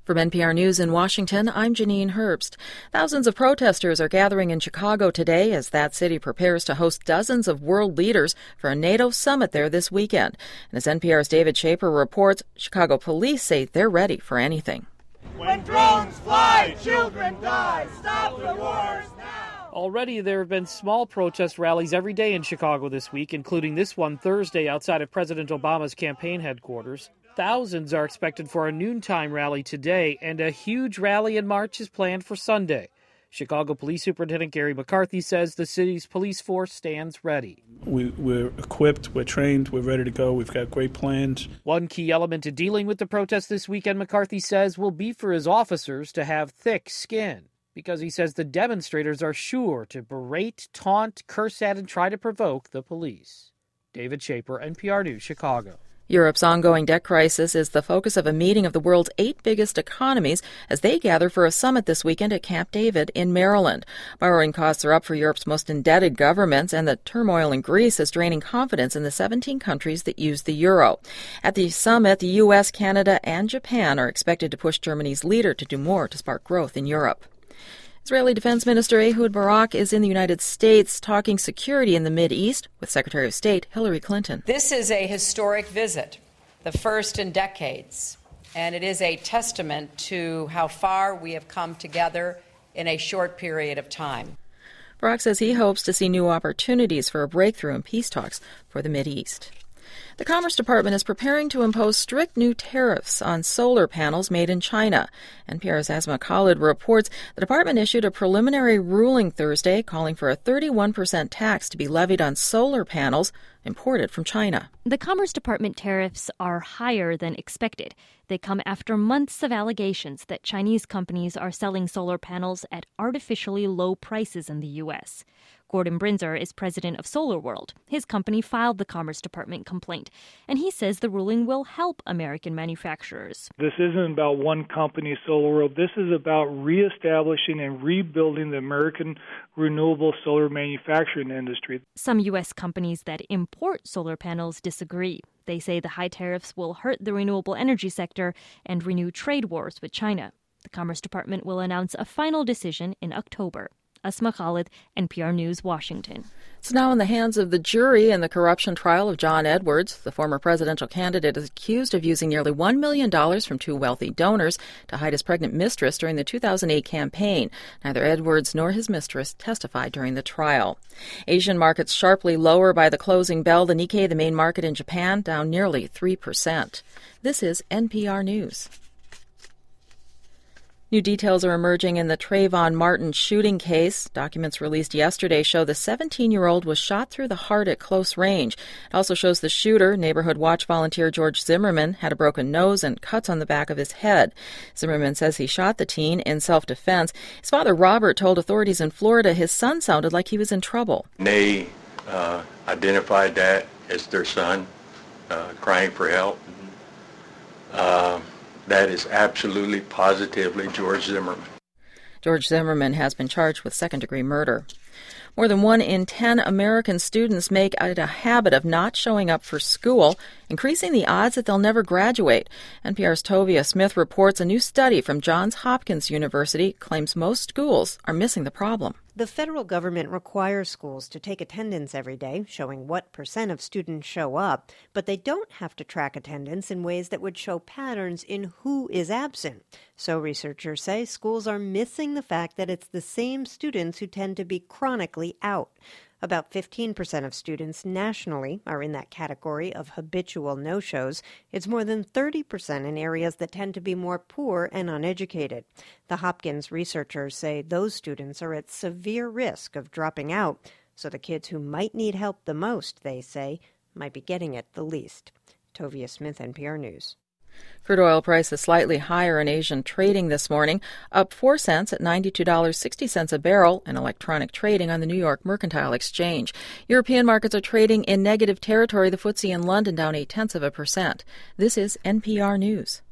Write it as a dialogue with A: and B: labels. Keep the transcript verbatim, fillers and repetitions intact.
A: From N P R News in Washington, I'm Janine Herbst. Thousands of protesters are gathering in Chicago today as that city prepares to host dozens of world leaders for a NATO summit there this weekend. And as N P R's David Shaper reports, Chicago police say they're ready for anything.
B: When drones fly, children die. Stop the wars now.
C: Already there have been small protest rallies every day in Chicago this week, including this one Thursday outside of President Obama's campaign headquarters. Thousands are expected for a noontime rally today, and a huge rally in March is planned for Sunday. Chicago Police Superintendent Gary McCarthy says the city's police force stands ready.
D: We, we're equipped, we're trained, we're ready to go. We've got great plans.
C: One key element to dealing with the protests this weekend, McCarthy says, will be for his officers to have thick skin, because he says the demonstrators are sure to berate, taunt, curse at, and try to provoke the police. David Shaper, N P R News, Chicago.
A: Europe's ongoing debt crisis is the focus of a meeting of the world's eight biggest economies as they gather for a summit this weekend at Camp David in Maryland. Borrowing costs are up for Europe's most indebted governments, and the turmoil in Greece is draining confidence in the seventeen countries that use the euro. At the summit, the U S, Canada, and Japan are expected to push Germany's leader to do more to spark growth in Europe. Israeli Defense Minister Ehud Barak is in the United States talking security in the Mideast with Secretary of State Hillary Clinton.
E: This is a historic visit, the first in decades, and it is a testament to how far we have come together in a short period of time.
A: Barak says he hopes to see new opportunities for a breakthrough in peace talks for the Mideast. The Commerce Department is preparing to impose strict new tariffs on solar panels made in China. N P R's Asma Khalid reports the department issued a preliminary ruling Thursday calling for a thirty-one percent tax to be levied on solar panels imported from China.
F: The Commerce Department tariffs are higher than expected. They come after months of allegations that Chinese companies are selling solar panels at artificially low prices in the U S. Gordon Brinzer is president of SolarWorld. His company filed the Commerce Department complaint, and he says the ruling will help American manufacturers.
G: This isn't about one company, SolarWorld. This is about reestablishing and rebuilding the American renewable solar manufacturing industry.
F: Some U S companies that import solar panels disagree. They say the high tariffs will hurt the renewable energy sector and renew trade wars with China. The Commerce Department will announce a final decision in October. Asma Khalid, N P R News, Washington.
A: It's now in the hands of the jury in the corruption trial of John Edwards. The former presidential candidate is accused of using nearly one million dollars from two wealthy donors to hide his pregnant mistress during the two thousand eight campaign. Neither Edwards nor his mistress testified during the trial. Asian markets sharply lower by the closing bell. The Nikkei, the main market in Japan, down nearly three percent. This is N P R News. New details are emerging in the Trayvon Martin shooting case. Documents released yesterday show the seventeen-year-old was shot through the heart at close range. It also shows the shooter, Neighborhood Watch volunteer George Zimmerman, had a broken nose and cuts on the back of his head. Zimmerman says he shot the teen in self-defense. His father, Robert, told authorities in Florida his son sounded like he was in trouble.
H: They uh, identified that as their son, uh, crying for help. Uh, That is absolutely, positively George Zimmerman.
A: George Zimmerman has been charged with second-degree murder. More than one in ten American students make it a habit of not showing up for school, increasing the odds that they'll never graduate. N P R's Tovia Smith reports a new study from Johns Hopkins University claims most schools are missing the problem.
I: The federal government requires schools to take attendance every day, showing what percent of students show up, but they don't have to track attendance in ways that would show patterns in who is absent. So researchers say schools are missing the fact that it's the same students who tend to be chronically out. About fifteen percent of students nationally are in that category of habitual no-shows. It's more than thirty percent in areas that tend to be more poor and uneducated. The Hopkins researchers say those students are at severe risk of dropping out, so the kids who might need help the most, they say, might be getting it the least. Tovia Smith, N P R News.
A: Crude oil price is slightly higher in Asian trading this morning, up four cents at ninety-two dollars and sixty cents a barrel in electronic trading on the New York Mercantile Exchange. European markets are trading in negative territory, the F T S E in London down eight-tenths of a percent. This is N P R News.